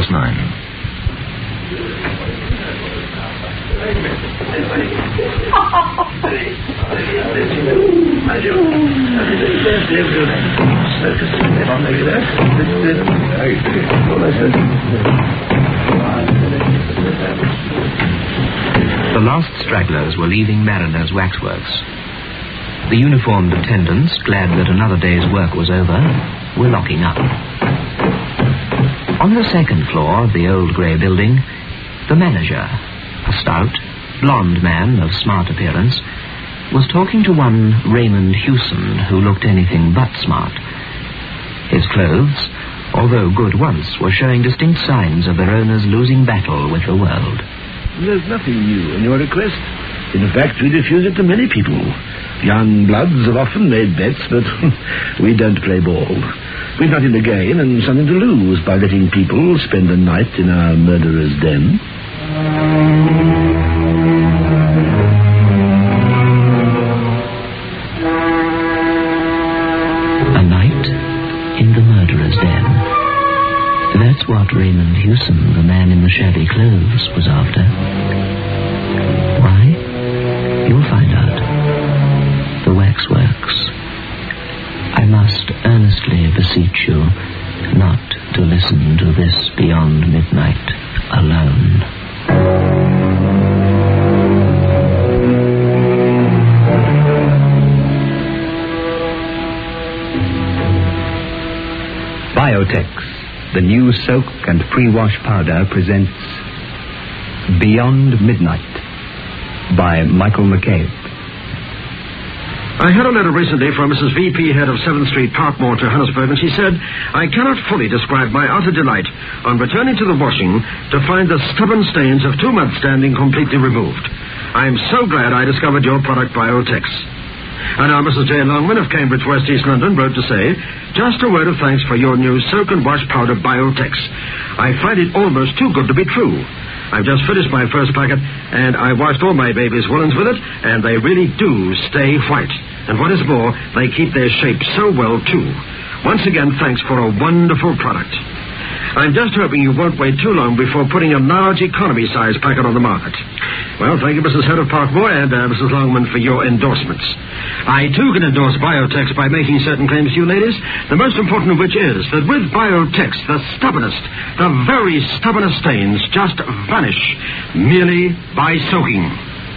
9. The last stragglers were leaving Mariner's waxworks. The uniformed attendants, glad that another day's work was over, were locking up. On the second floor of the old grey building, the manager, a stout, blond man of smart appearance, was talking to one Raymond Hewson, who looked anything but smart. His clothes, although good once, were showing distinct signs of their owner's losing battle with the world. There's nothing new in your request. In fact, we refuse it to many people. Young bloods have often made bets, but we don't play ball. We've nothing to gain and something to lose by letting people spend the night in our murderer's den. A night in the murderer's den. That's what Raymond Hewson, the man in the shabby clothes, was after. Why? You'll find out. The waxworks. I must earnestly beseech you not to listen to this Beyond Midnight alone. Biotex, the new soak and pre-wash powder, presents Beyond Midnight by Michael McCabe. I had a letter recently from Mrs. V.P., head of 7th Street, Parkmore, Johannesburg, and she said, I cannot fully describe my utter delight on returning to the washing to find the stubborn stains of 2 months' standing completely removed. I am so glad I discovered your product, Biotex. And now Mrs. J. Longman of Cambridge, West East London, wrote to say, just a word of thanks for your new soak and wash powder, Biotex. I find it almost too good to be true. I've just finished my first packet, and I washed all my baby's woolens with it, and they really do stay white. And what is more, they keep their shape so well, too. Once again, thanks for a wonderful product. I'm just hoping you won't wait too long before putting a large economy-size packet on the market. Well, thank you, Mrs. Head of Parkmore, and Mrs. Longman, for your endorsements. I, too, can endorse Biotex by making certain claims to you, ladies, the most important of which is that with Biotex, the stubbornest, the very stubbornest stains just vanish merely by soaking.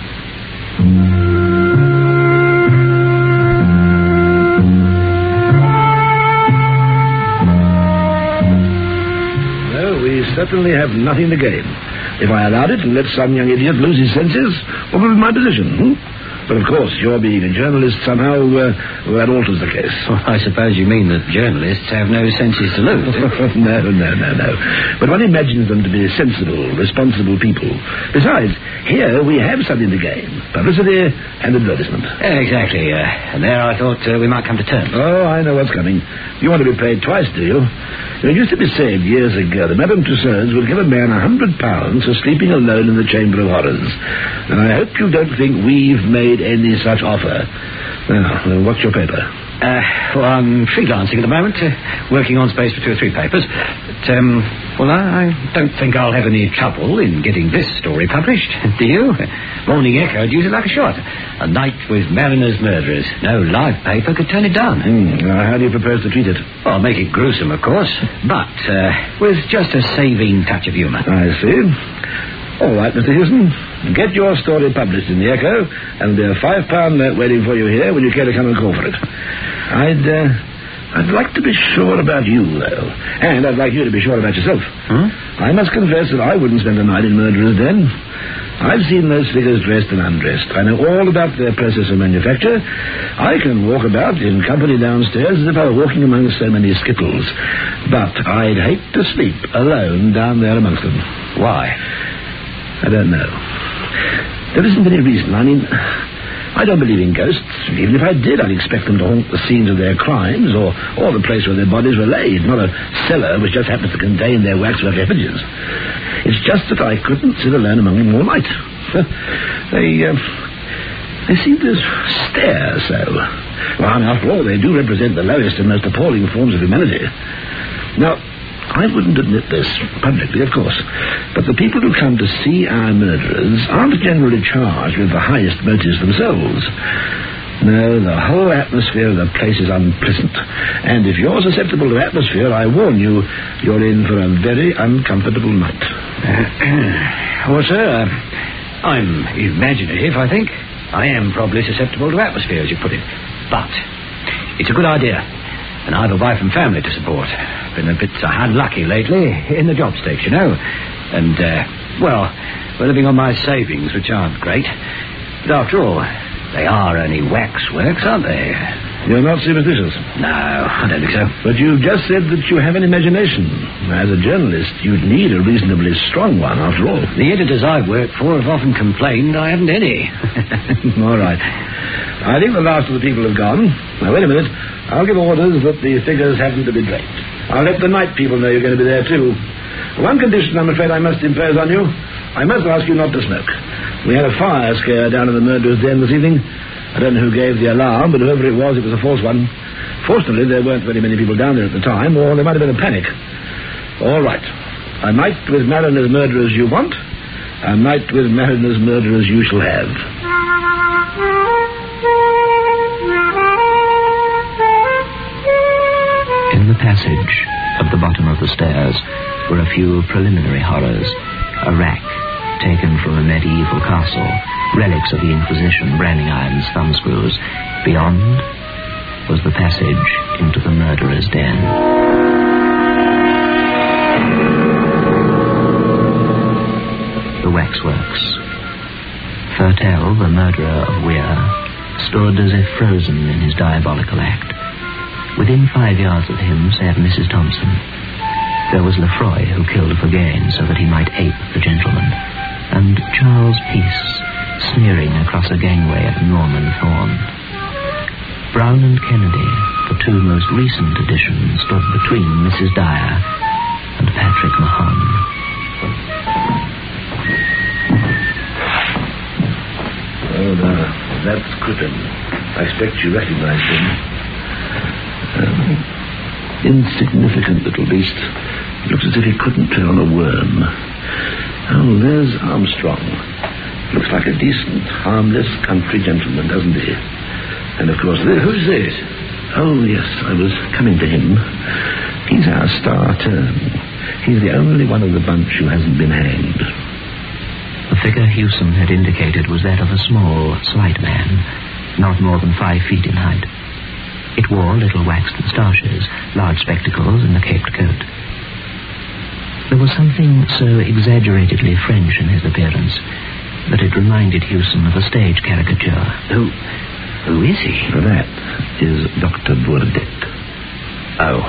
We certainly have nothing to gain. If I allowed it and let some young idiot lose his senses, what would be my position? But of course, your being a journalist somehow, that alters the case. Well, I suppose you mean that journalists have no senses to lose. No. But one imagines them to be sensible, responsible people. Besides, here we have something to gain. Publicity and advertisement. Exactly. And there I thought we might come to terms. Oh, I know what's coming. You want to be paid twice, do you? It used to be said years ago that Madame Tussauds would give a man £100 for sleeping alone in the Chamber of Horrors. And I hope you don't think we've made any such offer. Now, what's your paper? Well, I'm freelancing at the moment, working on space for 2 or 3 papers. But, I don't think I'll have any trouble in getting this story published. Do you? Morning Echo would use it like a shot. A night with Mariner's murderers. No live paper could turn it down. Now, how do you propose to treat it? Well, I'll make it gruesome, of course, but with just a saving touch of humour. I see. All right, Mr. Hewson, get your story published in the Echo, and there'll be a £5 note waiting for you here when you care to come and call for it. I'd like to be sure about you, though, and I'd like you to be sure about yourself. I must confess that I wouldn't spend a night in Murderer's Den. I've seen those figures dressed and undressed. I know all about their process of manufacture. I can walk about in company downstairs as if I were walking among so many skittles. But I'd hate to sleep alone down there amongst them. Why? I don't know. There isn't any reason. I mean, I don't believe in ghosts. Even if I did, I'd expect them to haunt the scenes of their crimes or the place where their bodies were laid, not a cellar which just happens to contain their waxwork effigies. It's just that I couldn't sit alone among them all night. They seem to stare so. Well, after all, they do represent the lowest and most appalling forms of humanity. Now, I wouldn't admit this publicly, of course, but the people who come to see our murderers aren't generally charged with the highest motives themselves. No, the whole atmosphere of the place is unpleasant. And if you're susceptible to atmosphere, I warn you, you're in for a very uncomfortable night. Well, sir, I'm imaginative, I think. I am probably susceptible to atmosphere, as you put it. But it's a good idea. And I have a wife and family to support. Been a bit unlucky lately in the job stakes, you know. And, well, we're living on my savings, which aren't great. But after all, they are only waxworks, aren't they? You're not superstitious? No, I don't think so. But you've just said that you have an imagination. As a journalist, you'd need a reasonably strong one, after all. The editors I work for have often complained I haven't any. All right. I think the last of the people have gone. Now, wait a minute. I'll give orders that the figures haven't to be draped. I'll let the night people know you're going to be there, too. One condition, I'm afraid, I must impose on you. I must ask you not to smoke. We had a fire scare down in the murderer's den this evening. I don't know who gave the alarm, but whoever it was a false one. Fortunately, there weren't very many people down there at the time, or there might have been a panic. All right. A night with Mariner's murderers you want. A night with Mariner's murderers you shall have. In the passage at the bottom of the stairs were a few preliminary horrors. A rack taken from a medieval castle, relics of the Inquisition, branding irons, thumbscrews. Beyond was the passage into the murderer's den. The waxworks. Thurtell, the murderer of Weir, stood as if frozen in his diabolical act. Within 5 yards of him sat Mrs. Thompson. There was Lefroy, who killed for gain so that he might ape the gentleman, and Charles Peace, sneering across a gangway at Norman Thorne. Brown and Kennedy, the two most recent additions, stood between Mrs. Dyer and Patrick Mahon. Oh, no, that's Crippen. I expect you recognize him. Insignificant little beast. Looks as if he couldn't turn on a worm. Oh, there's Armstrong. Looks like a decent, harmless country gentleman, doesn't he? And, of course, who's this? Oh, yes, I was coming to him. He's our star turn. He's the only one of the bunch who hasn't been hanged. The figure Hewson had indicated was that of a small, slight man, not more than 5 feet in height. It wore little waxed moustaches, large spectacles, and a caped coat. There was something so exaggeratedly French in his appearance that it reminded Hewson of a stage caricature. Who is he? That is Dr. Burdett. Oh,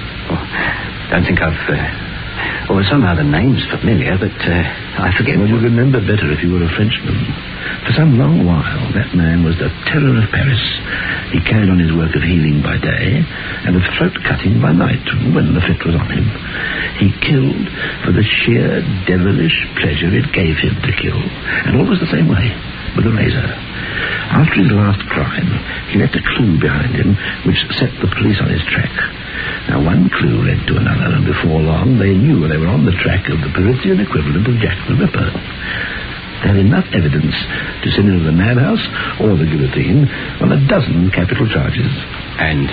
don't think I've... Well, somehow the name's familiar, but I forget... Well, you'd remember better if you were a Frenchman. For some long while, that man was the terror of Paris. He carried on his work of healing by day and of throat-cutting by night, when the fit was on him. He killed for the sheer devilish pleasure it gave him to kill, and always the same way, with a razor. After his last crime, he left a clue behind him which set the police on his track. Now, one clue led to another, and before long they knew they were on the track of the Parisian equivalent of Jack the Ripper. They had enough evidence to send him to the madhouse or the guillotine on a dozen capital charges. And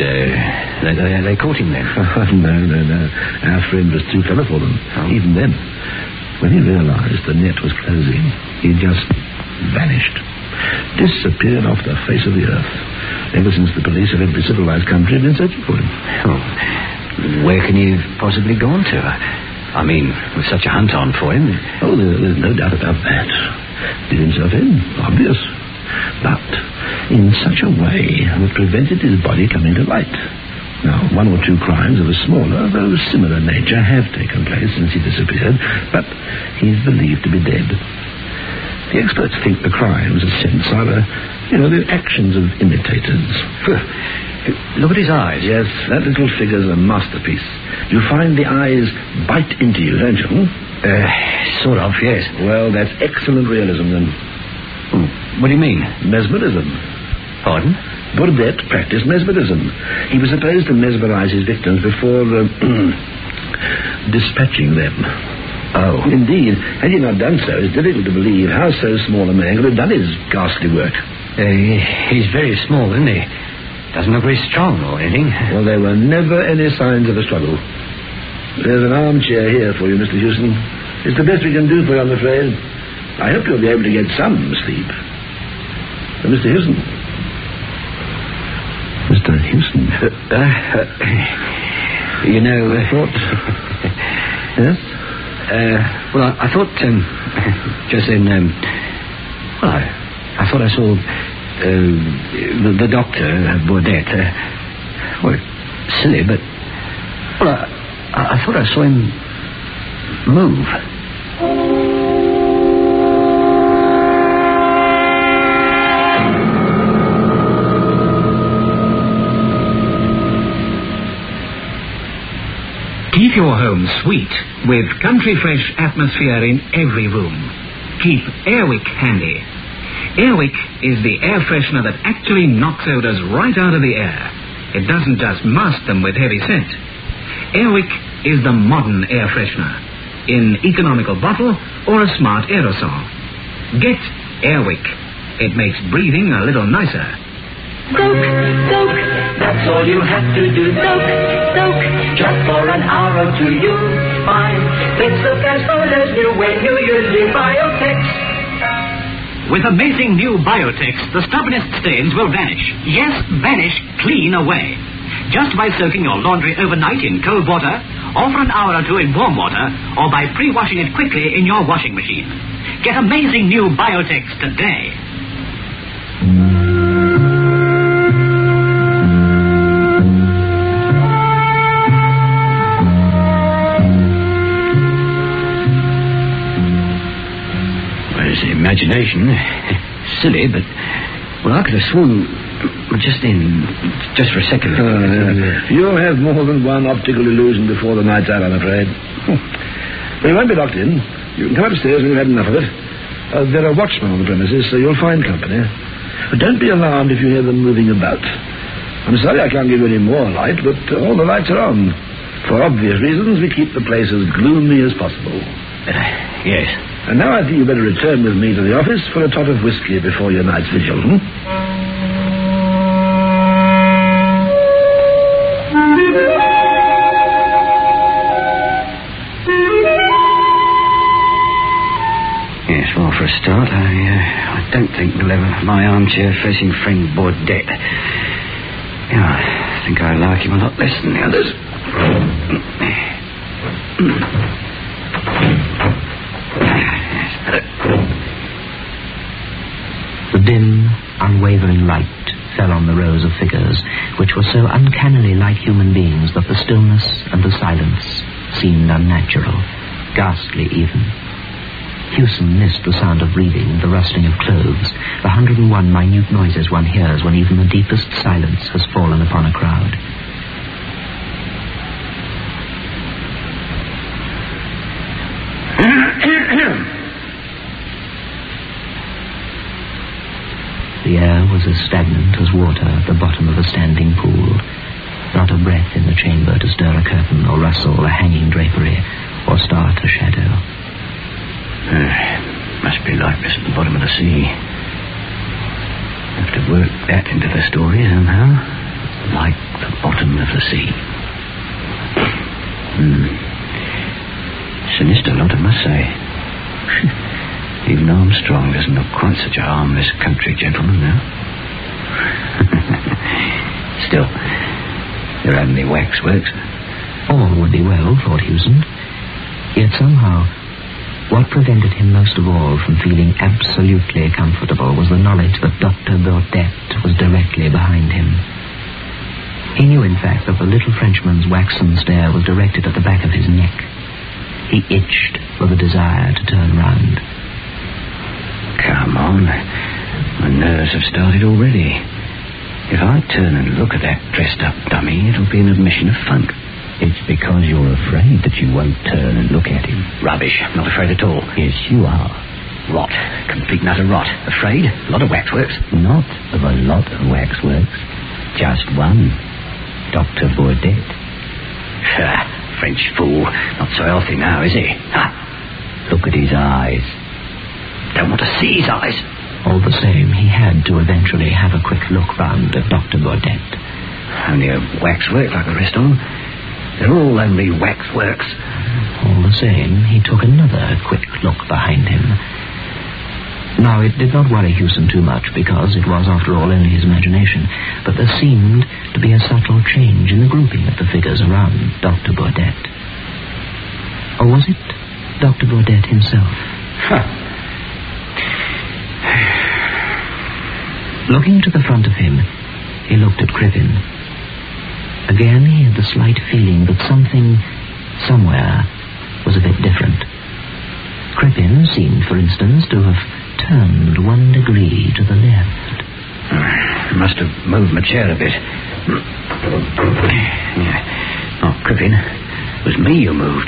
they caught him then? No. Our friend was too clever for them, even then. When he realized the net was closing, he just vanished. Disappeared off the face of the earth. Ever since the police of every civilized country have been searching for him. Oh, where can he have possibly gone to? I mean, with such a hunt on for him. Oh, there's no doubt about that. Did himself in, obvious. But in such a way that prevented his body coming to light. Now, 1 or 2 crimes of a smaller, though similar nature have taken place since he disappeared, but he's believed to be dead. The experts think the crimes, in a sense, are, the actions of imitators. Look at his eyes. Yes, that little figure's a masterpiece. You find the eyes bite into you, don't you? Sort of, yes. Well, that's excellent realism, then. What do you mean? Mesmerism. Pardon? Burdett practiced mesmerism. He was supposed to mesmerize his victims before dispatching them. Oh. Indeed, had he not done so, it's difficult to believe how so small a man could have done his ghastly work. He's very small, isn't he? Doesn't look very strong or anything. Well, there were never any signs of a struggle. There's an armchair here for you, Mr. Houston. It's the best we can do for you, I'm afraid. I hope you'll be able to get some sleep. Mr. Houston. Mr. Houston. You know... I thought... Yes? Well, I thought, just then, I thought I saw, the doctor, Baudet, silly, but, well, I thought I saw him move. Keep your home sweet with country fresh atmosphere in every room. Keep Airwick handy. Airwick is the air freshener that actually knocks odors right out of the air. It doesn't just mask them with heavy scent. Airwick is the modern air freshener in economical bottle or a smart aerosol. Get Airwick. It makes breathing a little nicer. Soak, soak, that's all you have to do. Soak, soak, just for an hour or two you'll find things look as good as new when you use the Biotex. With amazing new Biotex, the stubbornest stains will vanish. Yes, vanish clean away. Just by soaking your laundry overnight in cold water, or for an hour or two in warm water, or by pre-washing it quickly in your washing machine. Get amazing new Biotex today. Imagination. Silly, but... Well, I could have sworn... Just for a second. You'll have more than one optical illusion before the night's out, I'm afraid. Well, you won't be locked in. You can come upstairs when you've had enough of it. There are watchmen on the premises, so you'll find company. But don't be alarmed if you hear them moving about. I'm sorry I can't give you any more light, but all the lights are on. For obvious reasons, we keep the place as gloomy as possible. Yes. And now I think you'd better return with me to the office for a tot of whiskey before your night's vigil, Yes, well, for a start, I don't think we'll have my armchair facing friend Baudet. Yeah, I think I like him a lot less than the others. The dim, unwavering light fell on the rows of figures, which were so uncannily like human beings that the stillness and the silence seemed unnatural, ghastly even. Hewson missed the sound of breathing, the rustling of clothes, the 101 minute noises one hears when even the deepest silence has fallen upon a crowd. The air was as stagnant as water at the bottom of a standing pool. Not a breath in the chamber to stir a curtain or rustle a hanging drapery or start a shadow. Must be like this at the bottom of the sea. Have to work that into the story somehow. Like the bottom of the sea. Sinister lot, I must say. Even Armstrong doesn't look quite such a harmless country gentleman now. Still, they're only waxworks. All would be well, thought Hewson. Yet somehow, what prevented him most of all from feeling absolutely comfortable was the knowledge that Dr. Baudet was directly behind him. He knew, in fact, that the little Frenchman's waxen stare was directed at the back of his neck. He itched with a desire to turn round. Come on. My nerves have started already. If I turn and look at that dressed-up dummy, it'll be an admission of funk. It's because you're afraid that you won't turn and look at him. Rubbish. I'm not afraid at all. Yes, you are. Rot. Complete and utter rot. Afraid? A lot of waxworks. Not of a lot of waxworks. Just one. Dr. Baudet. French fool. Not so healthy now, is he? Look at his eyes. Don't want to see his eyes. All the same, he had to eventually have a quick look round at Dr. Baudet. Only a waxwork like the rest of them. They're all only waxworks. All the same, he took another quick look behind him. Now, it did not worry Hewson too much, because it was, after all, only his imagination, but there seemed to be a subtle change in the grouping of the figures around Dr. Baudet. Or was it Dr. Baudet himself? Looking to the front of him, he looked at Crippen. Again, he had the slight feeling that something, somewhere, was a bit different. Crippen seemed, for instance, to have turned 1 degree to the left. I must have moved my chair a bit. Not Crippen. It was me who moved.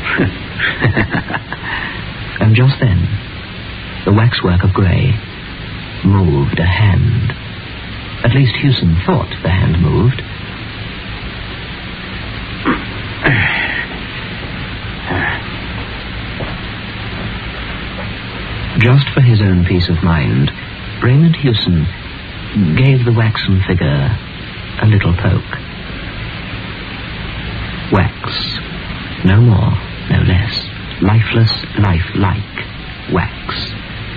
And just then, the waxwork of grey moved a hand. At least Hewson thought the hand moved. Just for his own peace of mind, Raymond Hewson gave the waxen figure a little poke. Wax. No more, no less. Lifeless, lifelike wax.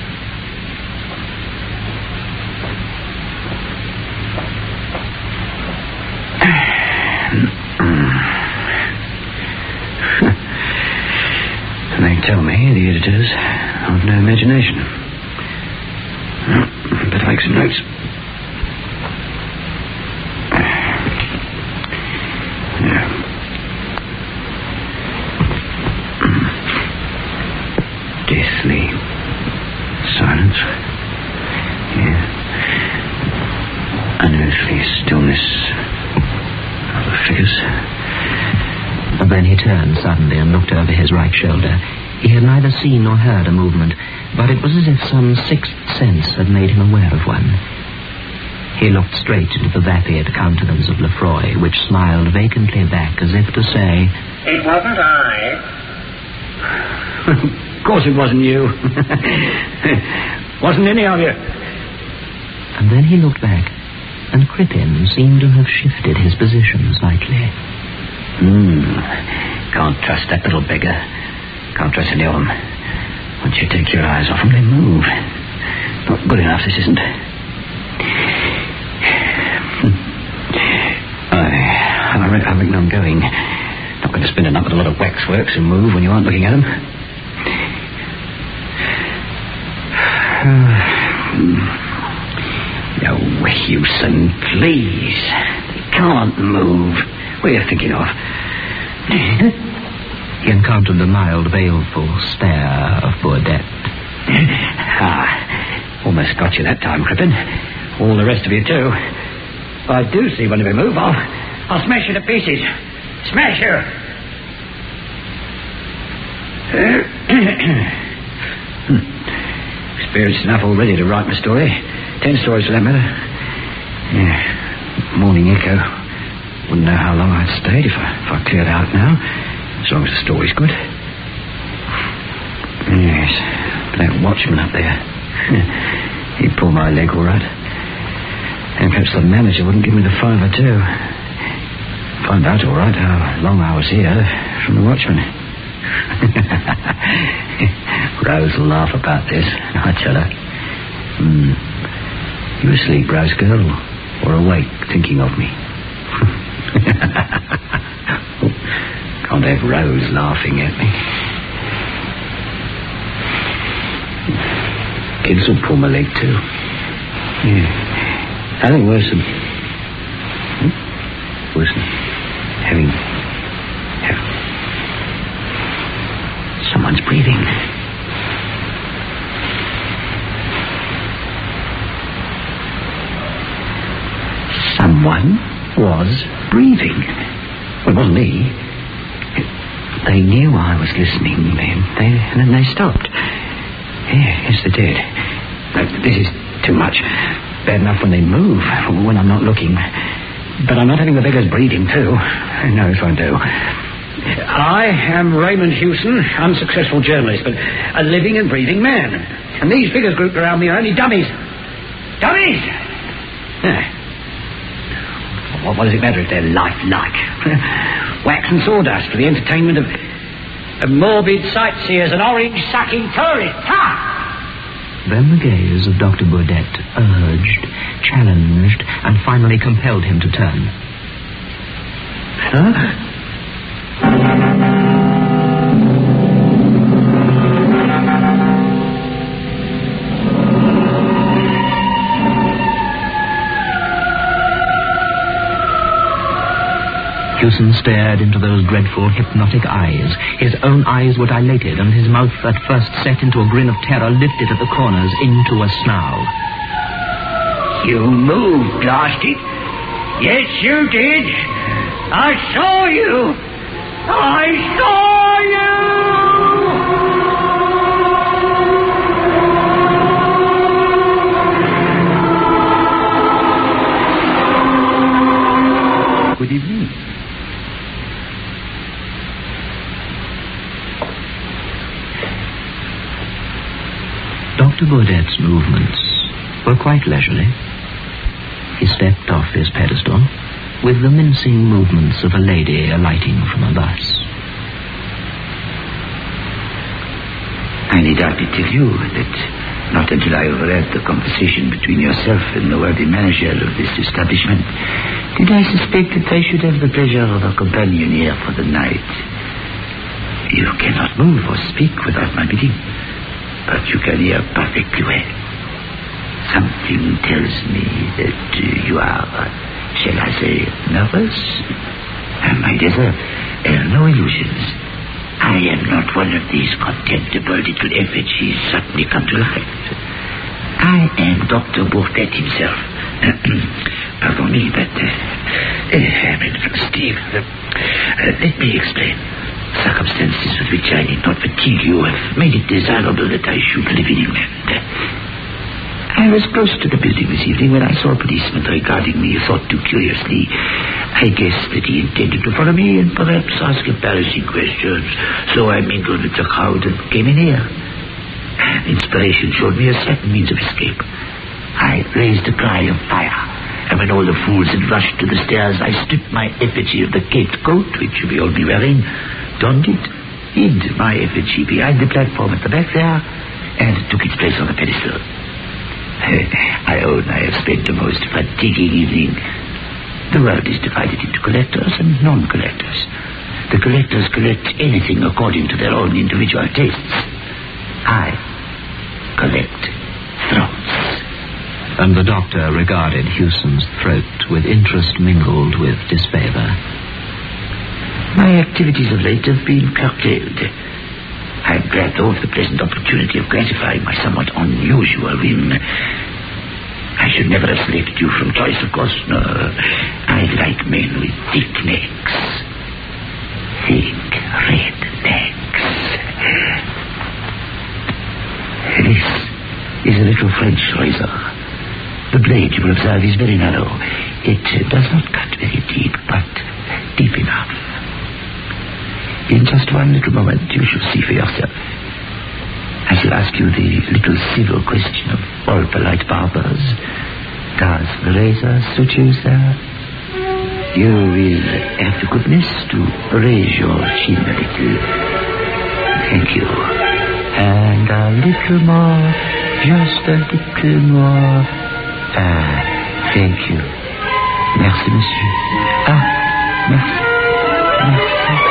They tell me, the editors, I've no imagination. Better make some notes. Deathly silence. Yeah. Unearthly stillness of the figures. And then he turned suddenly and looked over his right shoulder. He had neither seen nor heard a movement, but it was as if some sixth sense had made him aware of one. He looked straight into the vapid countenance of Lefroy, which smiled vacantly back as if to say, "It wasn't I." Of course it wasn't you. Wasn't any of you. And then he looked back, and Crippen seemed to have shifted his position slightly. Can't trust that little beggar. Can't trust any of them. Once you take your eyes off them, they move. Not good enough, this isn't. I reckon I'm going. Not going to spend a night with a lot of waxworks who move when you aren't looking at them. No, Hewson, please. They can't move. What are you thinking of? He encountered the mild, baleful stare of Baudet. Almost got you that time, Crippen. All the rest of you, too. If I do see one of you move, I'll smash you to pieces. Smash you! Experienced enough already to write my story. 10 stories for that matter. Yeah. Morning Echo. Wouldn't know how long I'd stayed if I cleared out now. As long as the story's good. Yes. That watchman up there. He'd pull my leg all right. And perhaps the manager wouldn't give me the $5 or $2. Find out all right how long I was here from the watchman. Rose will laugh about this, I tell her. You asleep, Rose girl, or awake thinking of me? Can't have Rose laughing at me. Kids will pull my leg too. Yeah. I think worse than having someone's breathing. Someone was breathing. Well, it wasn't me. They knew I was listening then. And then they stopped. Yes, they did. This is too much. Bad enough when they move, when I'm not looking. But I'm not having the beggars breathing, too. No, it won't do. I am Raymond Hewson, unsuccessful journalist, but a living and breathing man. And these figures grouped around me are only dummies. Dummies! What does it matter if they're lifelike? Wax and sawdust for the entertainment of morbid sightseers and orange-sucking tourists. Ha! Then the gaze of Dr. Burdett urged, challenged, and finally compelled him to turn. Huh? Hewson stared into those dreadful, hypnotic eyes. His own eyes were dilated, and his mouth, at first set into a grin of terror, lifted at the corners into a snarl. You moved, Blasted. Yes, you did. I saw you. I saw you. Good evening. Dr. Burdett's movements were quite leisurely. He stepped off his pedestal with the mincing movements of a lady alighting from a bus. I need hardly tell you that not until I overheard the conversation between yourself and the worthy manager of this establishment did I suspect that I should have the pleasure of a companion here for the night. You cannot move or speak without my bidding, but you can hear perfectly well. Something tells me that you are, shall I say, nervous? My dear, no illusions. I am not one of these contemptible little effigies suddenly come to life. I am Dr. Burdett himself. Pardon me, but Steve, let me explain. Circumstances with which I need not fatigue you have made it desirable that I should live in England. I was close to the building this evening when I saw a policeman regarding me, thought too curiously. I guessed that he intended to follow me and perhaps ask embarrassing questions, so I mingled with the crowd and came in here. Inspiration showed me a certain means of escape. I raised a cry of fire, and when all the fools had rushed to the stairs, I stripped my effigy of the caped coat, which you behold me wearing, donned it, hid my effigy behind the platform at the back there, and took its place on the pedestal. I own I have spent the most fatiguing evening. The world is divided into collectors and non-collectors. The collectors collect anything according to their own individual tastes. I collect throats. And the doctor regarded Hewson's throat with interest mingled with disfavor. My activities of late have been curtailed. I am glad, though, of the pleasant opportunity of gratifying my somewhat unusual whim. I should never have selected you from choice, of course. No, I like men with thick necks. Thick red necks. This is a little French razor. The blade, you will observe, is very narrow. It does not cut very deep, but deep enough. In just one little moment, you shall see for yourself. I shall ask you the little civil question of all polite barbers. Does the razor suit you, sir? You will have the goodness to raise your chin a little. Thank you. And a little more. Just a little more. Thank you. Merci, monsieur. Merci. Merci.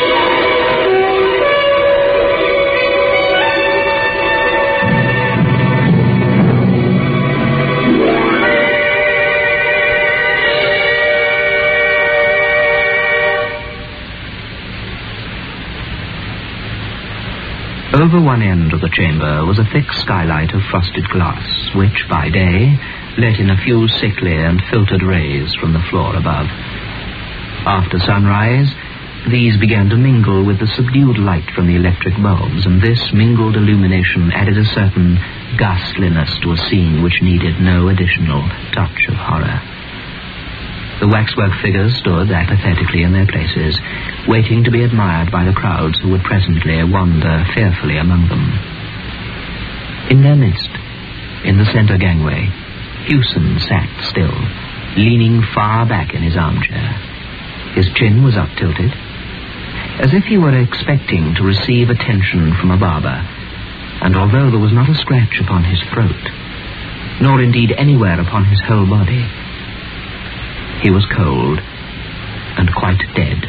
Over one end of the chamber was a thick skylight of frosted glass, which, by day, let in a few sickly and filtered rays from the floor above. After sunrise, these began to mingle with the subdued light from the electric bulbs, and this mingled illumination added a certain ghastliness to a scene which needed no additional touch of horror. The waxwork figures stood apathetically in their places, waiting to be admired by the crowds who would presently wander fearfully among them. In their midst, in the centre gangway, Hewson sat still, leaning far back in his armchair. His chin was up-tilted, as if he were expecting to receive attention from a barber, and although there was not a scratch upon his throat, nor indeed anywhere upon his whole body, he was cold and quite dead.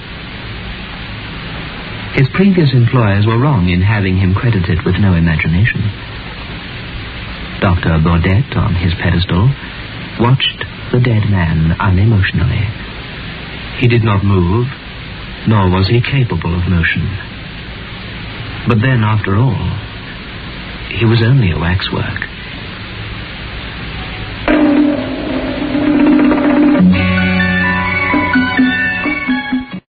His previous employers were wrong in having him credited with no imagination. Dr. Baudet, on his pedestal, watched the dead man unemotionally. He did not move, nor was he capable of motion. But then, after all, he was only a waxwork.